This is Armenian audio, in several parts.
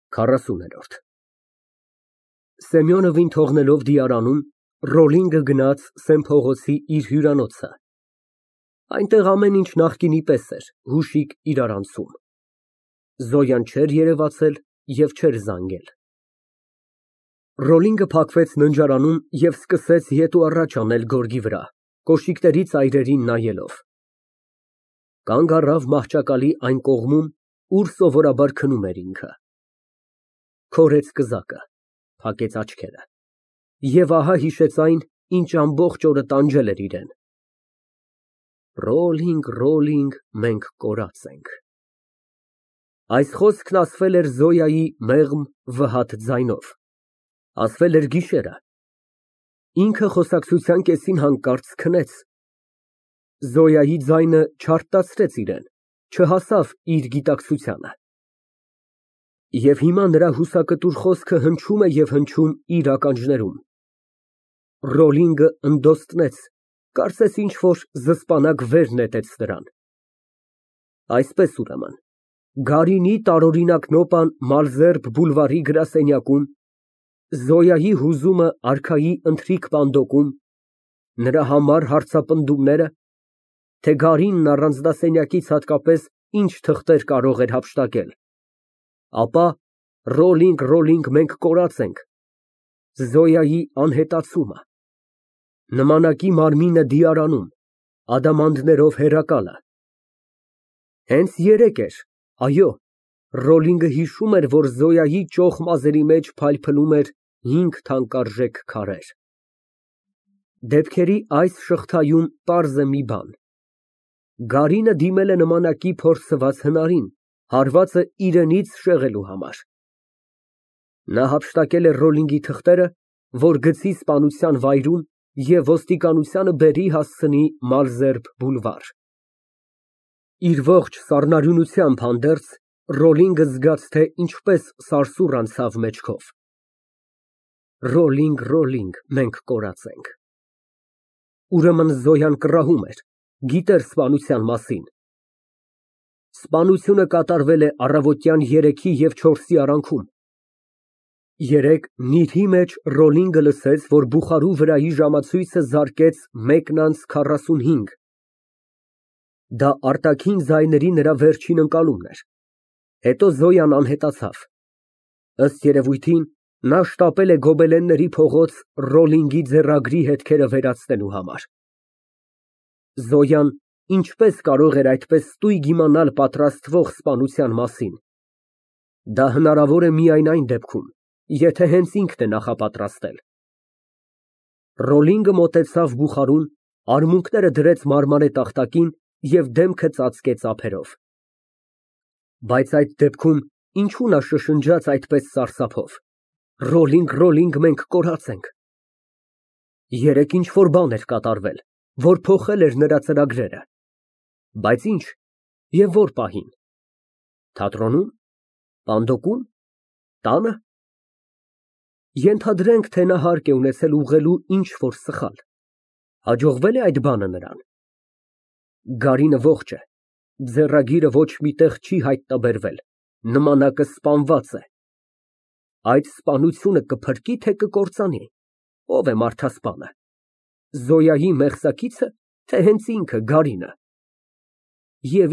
40-րդ Սեմյոնովին թողնելով դիարանում, Ռոլինգը գնաց Սեն փողոցի իր հյուրանոցը։ Այնտեղ ամեն ինչ նախկինի պես էր, հուշիկ իրարանցում։ Զոյան չէր երևացել և չէր զանգել։ Ռոլինգը փակվեց ննջարանում և սկսեց ետ ու առաջ անել գորգի վրա, կոշիկների ծայրերին նայելով։ Կանգ առավ մահճակալի այն կողմում, ուր սովորաբար քնում էր ինքը։ Քորեց կզակը, փակեց աչքերը և ահա հիշեց այն, ինչ ամբողջ օրը տանջել էր իրան։ Ռոլինգ, Ռոլինգ, մենք կորած ենք։ Այս խոսքն ասվել էր Զոյայի մեղմ, վհատ ձայնով, ասվել էր գիշերը։ Ինքը խոսակցության կեսին հանկարծ քնեց։ Զոյայի ձայնը չարթնացրեց իրան, չհասավ իր գիտակցությանը։ Եվ հիմա նրա հուսակտուր խոսքը հնչում է և հնչում իր ականջներում։ Ռոլինգը ընդոստեց, կարծես ինչ֊որ զսպանակ վեր նետեց նրան։ Այսպես ուրեմն, Գարինի տարօրինակ նոպան Մալզերբ բուլվարի գրասենյակում, Զոյայի հուզումը արքայի ընթրիք պանդոկում, նրա համառ հարցապնդումները, թե Գարինն առանձնասենյակից հատկապես ինչ թղթեր կարող էր հափշտակել, ապա Ռոլինգ, Ռոլինգ, մենք կորած ենք, Զոյայի անհետացումը, նմանակի մարմինը դիարանում, ադամանդներով հեռակալը։ Հենց երեկ էր, այո, Ռոլինգը հիշում էր, որ Զոյայի ճոխ մազերի մեջ փայլփլում էր 5 թանկարժեք քարեր։ Դեպքերի այս շղթայում պարզ է մի բան. Գարինը դիմել է նմանակի փորձված հնարին, հարվածը իրենից շեղելու համար։ Նա հափշտակել է Ռոլինգի թղթերը, որ գցի սպանության վայրում և ոստիկանությանը բերի հասցնի Մալզերբ բուլվար։ Իր ողջ սառնարյունությամբ հանդերձ, Ռոլինգը զգաց, թե ինչպես սարսուռ անցավ մեջքով։ Ռոլինգ, Ռոլինգ, մենք կորած ենք։ Ուրեմն Զոյան կռահում էր, գիտեր սպանության մասին։ Սպանությունը կատարվել է առավոտյան 3-ի և 4-ի արանքում։ Երեկ նիրհի մեջ Ռոլինգը լսեց, որ Բուխարու վրայի ժամացույցը զարկեց 1:45։ Դա արտաքին ձայների նրա վերջին ընկալումն էր։ Հետո Զոյան անհետացավ։ Ըստ երևույթին, նա շտապել է Գոբելենների փողոց Ռոլինգի ձեռագրի հետքերը վերացնելու համար։ Զոյան ինչպես կարող էր այդպես ստույգ իմանալ պատրաստվող սպանության մասին։ Դա հնարավոր է միայն այն դեպքում, եթե հենց ինքն է նախապատրաստել։ Ռոլինգը մոտեցավ Բուխարուն, արմունկները դրեց մարմարե տախտակին և դեմքը ծածկեց ափերով։ Բայց այդ դեպքում ինչու նա շշնջաց այդպես սարսափով. Ռոլինգ, Ռոլինգ, մենք կորած ենք։ Երեկ ինչ֊որ բան էր կատարվել, որ փոխել էր նրա ծրագրերը։ Բայց ինչ և ո՞ր պահին։ Թատրոնում, պանդոկում, տանը։ Ենթադրենք, թե նա հարկ է ունեցել ուղղելու ինչ֊որ սխալ։ Հաջողվե՞լ է այդ բանը նրան։ Գարինը ողջ է, ձեռագիրը ոչ մի տեղ չի հայտնաբերվել, նմանակը սպանված է։ Այդ սպանությունը կփրկի՞, թե կկործանի։ Ո՞վ է մարդասպանը։ Զոյայի մեղսակի՞ցը, թե հենց ինքը Գարինը։ Եվ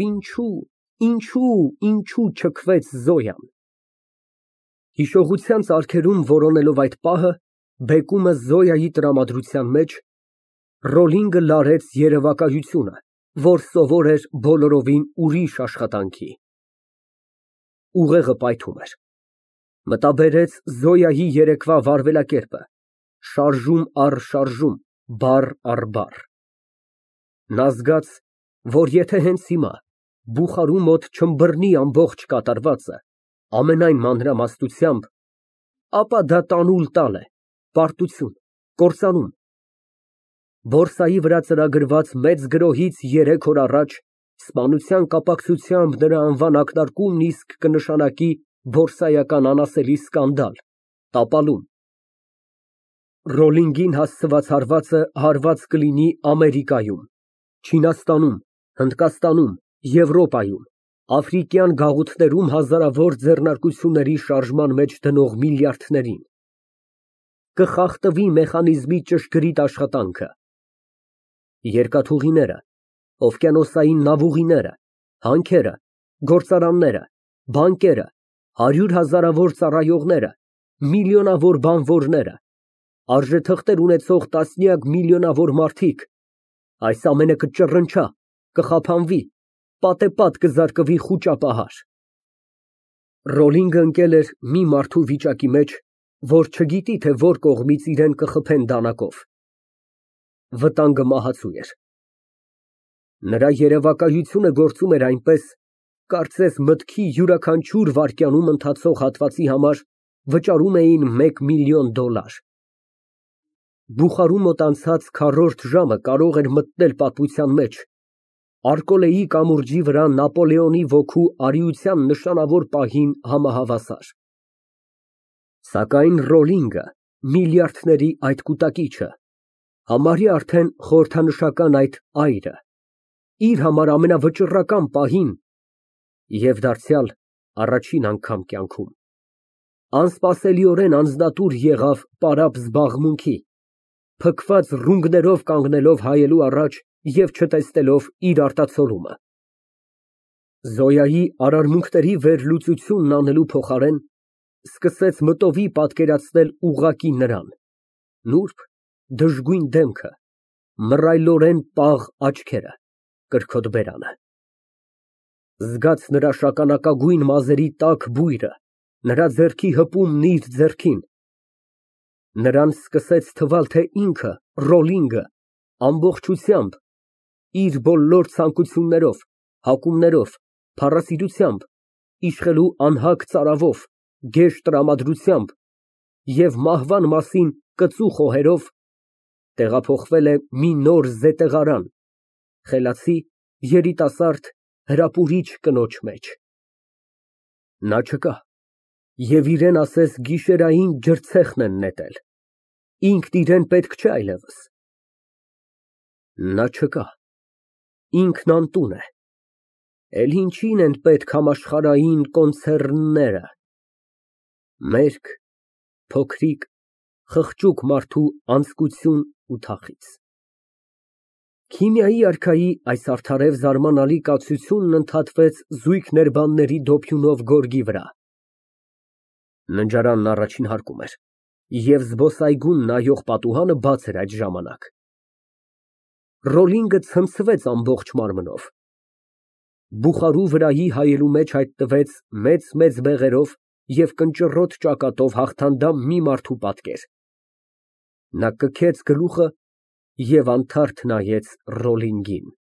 ինչու չքվեց Զոյան։ Հիշողության ծալքերում որոնելով այդ պահը, բեկումը Զոյայի տրամադրության մեջ, Ռոլինգը լարեց երևակայությունը, որ սովոր էր բոլորովին ուրիշ աշխատանքի։ Ուղեղը պայթում էր։ Մտաբերեց Զոյայի երեկվա վարվելակերպը, շարժում առ շարժում, բառ առ բառ։ Նա զգաց, որ եթե հենց հիմա Բուխարու մոտ չըմբռնի ամբողջ կատարվածը, ամենայն մանրամասնությամբ, ապա դա տանուլ տալ է, պարտություն, կործանում։ Բորսայի վրա ծրագրված մեծ գրոհից 3 օր առաջ սպանության կապակցությամբ նրա անվան ակնարկումն իսկ կնշանակի բորսայական անասելի սկանդալ, տապալում։ Ռոլինգին հասցված հարվածը հարված կլինի Ամերիկայում, Չինաստանում, Հնդկաստանում, Եվրոպայում, Աֆրիկյան գաղութներում հազարավոր ձեռնարկությունների շարժման մեջ դնող միլիարդներին, կխախտվի մեխանիզմի ճշգրիտ աշխատանքը, երկաթուղիները, օվկիանոսային նավուղիները, հանքերը, գործարանները, բանկերը, հարյուր հազարավոր ծառայողները, միլիոնավոր բանվորները, արժեթղթեր ունեցող տասնյակ միլիոնավոր մարդիկ, այս ամենը կճռնչա, կխափանվի, պատեպատ կզարկվի խուճապահար։ Ռոլինգը ընկել էր մի մարդու վիճակի մեջ, որ չգիտի, թե որ կողմից իրեն կխփեն դանակով։ Վտանգը մահացու էր։ Նրա երևակայությունը գործում էր այնպես, կարծես մտքի յուրաքանչյուր վայրկյանում ընթացող հատվածի համար վճարում էին $1,000,000։ Բուխարու մոտ անցած քառորդ ժամը կարող էր մտնել պատմության մեջ, Արկոլեի կամուրջի վրա Նապոլեոնի ոգու արիության նշանավոր պահին համահավասար։ Սակայն Ռոլինգը, միլիարդների այդ կուտակիչը, համարյա արդեն խորհրդանշական այդ այրը, իր համար ամենավճռական պահին և դարձյալ առաջին անգամ կյանքում, անսպասելիորեն անձնատուր եղավ պարապ զբաղմունքի, փքված ռունգներով կանգնելով հայելու առաջ և չտեսնելով իր արտացոլումը։ Զոյայի արարմունքների վերլուծությունն անելու փոխարեն սկսեց մտովի պատկերացնել ուղղակի նրան, նուրբ, դժգույն դեմքը, մռայլորեն պաղ աչքերը, կրքոտ բերանը։ Զգաց նրա շագանակագույն մազերի տաք բույրը, նրա ձեռքի հպումն իր ձեռքին։ Նրան սկսեց թվալ, թե ինքը, Ռոլինգը, ամբողջությամբ, իր բոլոր ցանկություններով, հակումներով, փառասիրությամբ, իշխելու անհագ ծարավով, գեշ տրամադրությամբ և մահվան մասին կծու խոհերով, տեղափոխվել է մի նոր զետեղարան, խելացի, երիտասարդ, հրապուրիչ կնոջ մեջ։ Նա չկա և իրեն ասես գիշերային ջրցեղն են նետել, ինքն իրեն պետք չէ այլևս։ Նա չկա, ինքն անտուն է, էլ ինչին են պետք համաշխարհային կոնցեռնները, մերկ, փոքրիկ, խղճուկ մարդու անձկություն ու թախիծ։ Քիմիայի արքայի այս արդարև զարմանալի կացությունն ընդհատվեց զույգ ներբանների դոփյունով գորգի վրա։ Ննջարանն առաջին հարկում էր, և զբոսայգուն նայող պատուհանը բաց էր այդ ժամանակ։ Ռոլինգը ցնցվեց ամբողջ մարմնով։ Բուխարու վրայի հայելու մեջ հայտնվեց մեծ բեղերով և կնճռոտ ճակատով հաղթանդամ մի մարդու պատկեր։ Նա կքեց գլուխը և անթարթ նայեց Ռոլինգին։